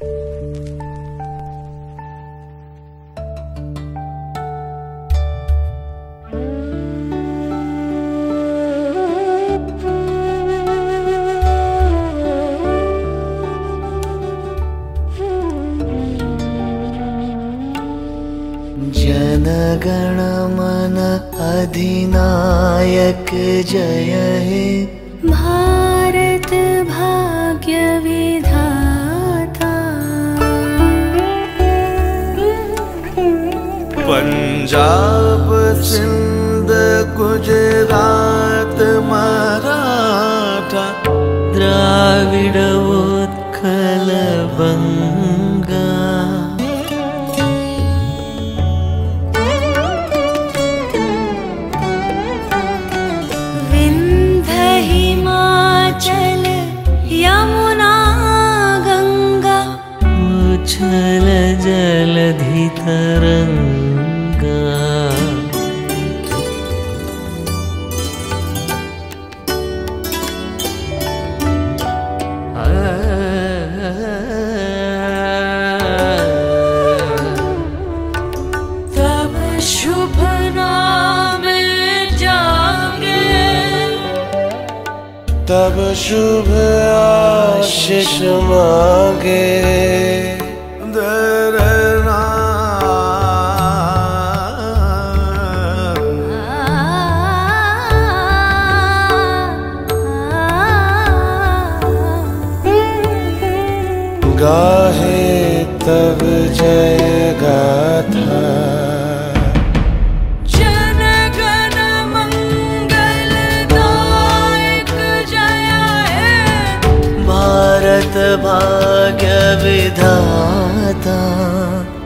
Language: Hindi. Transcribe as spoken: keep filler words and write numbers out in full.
जनगण मन अधिनायक जय हे, भारत भाग्य विधाता। पंजाब सिंध गुजरात मराठा, द्राविड उत्कल बंगा। हिमाचल यमुना गंगा, उछल जलधि तरंगा। तब शुभ नाम जागे, तब शुभ आशीष मांगे। दरना गाहे तब जय गाथा। जनगण मंगलदायक जय हे, भारत भाग्य विधाता।